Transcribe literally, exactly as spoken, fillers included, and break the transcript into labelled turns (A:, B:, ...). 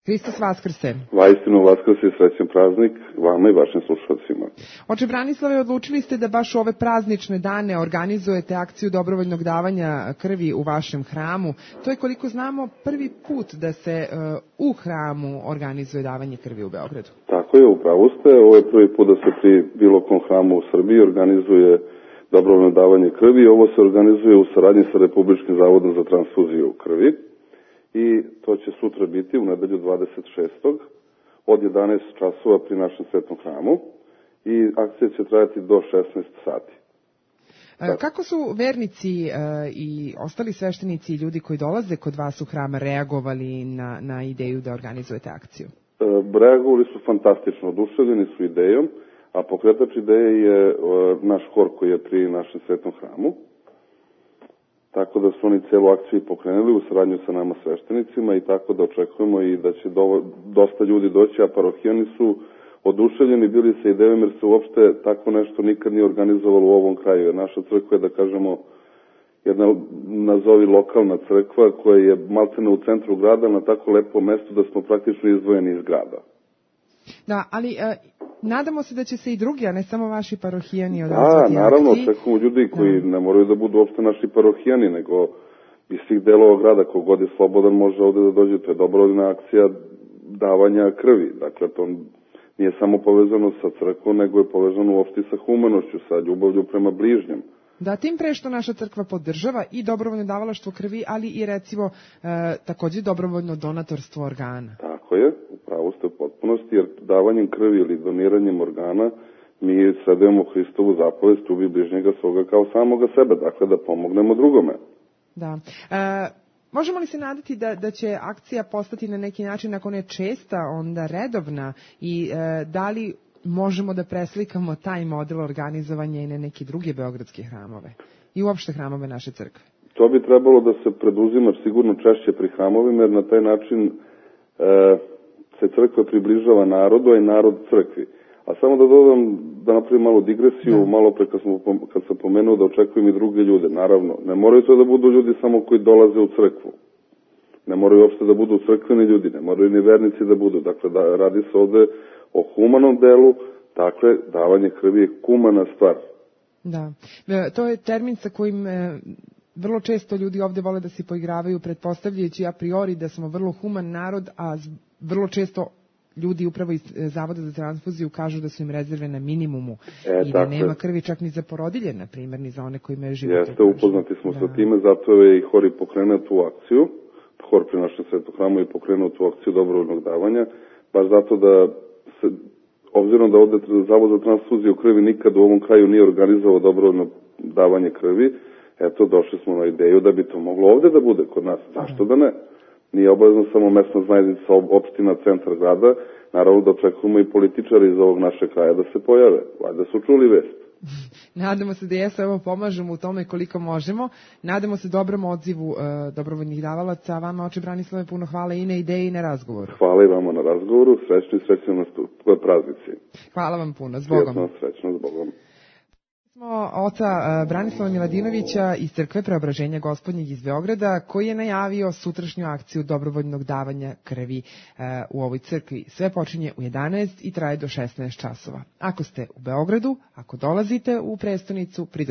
A: Hristos Vaskrse.
B: Vaistinu Vaskrse i srećan praznik vama i vašim slušalcima.
A: Oče Branislave, odlučili ste da baš u ove praznične dane organizujete akciju dobrovoljnog davanja krvi u vašem hramu. To je, koliko znamo, prvi put da se uh, u hramu organizuje davanje krvi u Beogradu.
B: Tako je, upravo ste. Ovo je prvi put da se pri bilo kom hramu u Srbiji organizuje dobrovoljno davanje krvi. Ovo se organizuje u saradnji sa Republičkim zavodom za transfuziju krvi. I to će sutra biti u nedelju dvadeset šestog od jedanaest časova pri našem svetom hramu i akcija će trajati do šesnaest sati.
A: Da. Kako su vernici e, i ostali sveštenici i ljudi koji dolaze kod vas u hram reagovali na, na ideju da organizujete akciju?
B: E, reagovali su fantastično, oduševljeni su idejom, a pokretač ideje je e, naš hor koji je pri našem svetom hramu. Tako da su oni celu akciju pokrenuli u saradnju sa nama sveštenicima i tako da očekujemo i da će do, dosta ljudi doći, a parohijani su oduševljeni bili sa idejom jer se uopšte tako nešto nikad nije organizovalo u ovom kraju. Jer naša crkva je, da kažemo, jedna nazovi lokalna crkva koja je maltene u centru grada na tako lepo mesto da smo praktično izdvojeni iz grada.
A: Da, ali e, nadamo se da će se i drugi, a ne samo vaši parohijani odazvati akciji.
B: Da, naravno, očekujemo ljudi koji da. ne moraju da budu uopšte naši parohijani, nego iz svih delova grada, kogod je slobodan može ovde da dođe. To je dobrovoljna akcija davanja krvi. Dakle, to nije samo povezano sa crkvom, nego je povezano uopšte sa humanošću, sa ljubavlju prema bližnjem.
A: Da, tim pre što naša crkva podržava i dobrovoljno davalaštvo krvi, ali i recimo e, takođe dobrovoljno donatorstvo organa.
B: Tako je, upravo ste u potpunosti, jer davanjem krvi ili doniranjem organa mi sledujemo Hristovu zapovest ubi bližnjega svoga kao samoga sebe, dakle da pomognemo drugome.
A: Da. E, možemo li se nadati da, da će akcija postati na neki način, ako ne česta, onda redovna i e, da li možemo da preslikamo taj model organizovanja i na neke druge beogradske hramove i uopšte hramove naše crkve?
B: To bi trebalo da se preduzima sigurno češće pri hramovima, jer na taj način e, se crkva približava narodu, a i narod crkvi. A samo da dodam, da napravim malo digresiju, da. malo pre kad, smo, kad sam pomenuo da očekujem i druge ljude. Naravno, ne moraju to da budu ljudi samo koji dolaze u crkvu. Ne moraju uopšte da budu crkveni ljudi, ne moraju ni vernici da budu. Dakle, da, radi se ovde o humanom delu, dakle, davanje krvi je humana stvar.
A: Da, to je termin sa kojim e, vrlo često ljudi ovde vole da se poigravaju, pretpostavljajući a priori da smo vrlo human narod, a vrlo često ljudi upravo iz Zavoda za transfuziju kažu da su im rezerve na minimumu e, i da nema krvi čak ni za porodilje, na primjer, ni za one koji imaju život.
B: Jeste, upoznati smo da. sa time, zato je i hor i pokrenuo tu akciju, hor pri našem svetom hramu je pokrenuo tu akciju dobrovoljnog davanja, baš zato da se, obzirom da ovde Zavod za transfuziju krvi nikad u ovom kraju nije organizovao dobrovoljno davanje krvi, eto, došli smo na ideju da bi to moglo ovde da bude kod nas. Zašto da ne? Nije obavezno samo mesna zajednica, opština, centar grada, naravno da očekujemo i političari iz ovog našeg kraja da se pojave, valjda su čuli vest.
A: Nadamo se da jesu, evo pomažemo u tome koliko možemo. Nadamo se dobrom odzivu e, dobrovoljnih davalaca, a vama, oče Branislave, puno hvala i na ideji i na razgovoru.
B: Hvala i vama na razgovoru, srećni i srećni nastup, praznici.
A: Hvala vam puno, s Bogom.
B: Sretno, srećno, s Bogom.
A: Smo oca Branislava Miladinovića iz Crkve Preobraženja Gospodnjeg iz Beograda, koji je najavio sutrašnju akciju dobrovoljnog davanja krvi u ovoj crkvi. Sve počinje u jedanaest i traje do šesnaest časova. Ako ste u Beogradu, ako dolazite u prestonicu,